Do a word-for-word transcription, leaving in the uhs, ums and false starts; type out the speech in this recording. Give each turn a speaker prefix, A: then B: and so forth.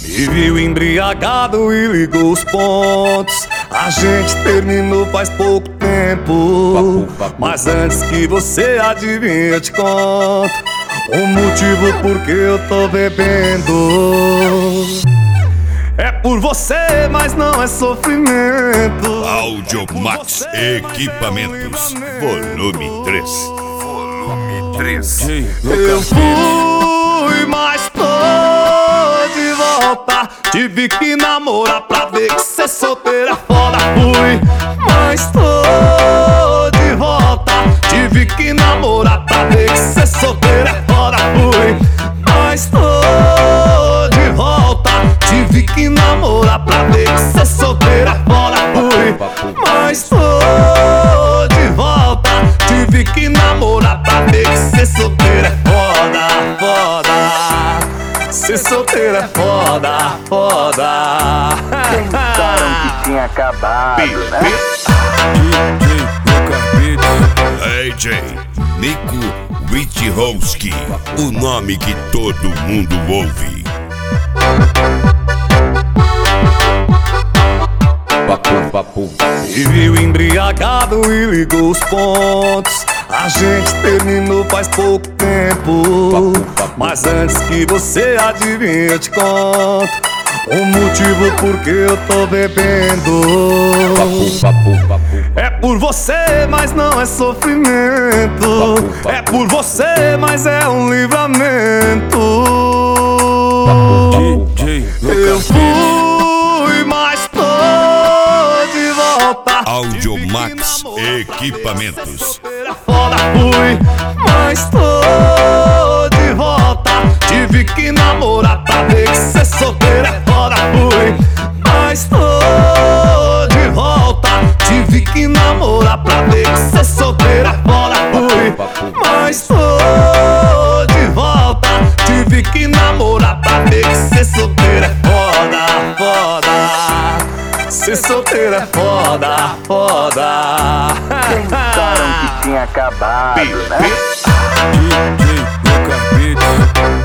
A: E viu embriagado e ligou os pontos. A gente terminou faz pouco tempo,
B: Papo, papo.
A: mas antes que você adivinhe eu te conto o motivo por que eu tô bebendo. É por você, mas não é sofrimento.
C: Audiomax Equipamentos, volume três. Volume três.
A: Eu fui, mas tô de volta. Tive que namorar pra ver que cê solteira é foda. Fui, mas tô de volta. Tive que namorar pra ver que cê solteira é foda. Fui, mas tô de volta. Tive que namorar pra ver que cê solteira é foda. Fui, mas tô de volta. Tive que namorar pra ver que cê solteira é foda, foda. Cê solteira é foda, foda.
D: Pensaram que tinha acabado, né?
C: D J Nico Witchowski, o nome que todo mundo ouve.
B: Papo, papo.
A: E viu embriagado e ligou os pontos. A gente terminou faz pouco tempo,
B: Papo, papo.
A: mas antes que você adivinhe eu te conto o motivo por que eu tô bebendo.
B: Papo, papo, papo.
A: É por você, mas não é sofrimento.
B: Papo, papo.
A: É por você, mas é um livramento.
B: Papo,
A: D J
B: papo.
A: Eu fui, mas tô de volta.
C: Audiomax Equipamentos.
A: Foda, fui, mas tô de volta. Tive que namorar pra ver que cê solteira é foda. Fui, mas tô de volta. Tive que namorar pra ver que cê solteira é foda. Fui, mas tô de volta. Tive que namorar pra ver que cê solteira é foda, foda. Cê solteira é foda, foda.
D: Pensaram que tinha acabado, né?
B: D J Lucas Beats.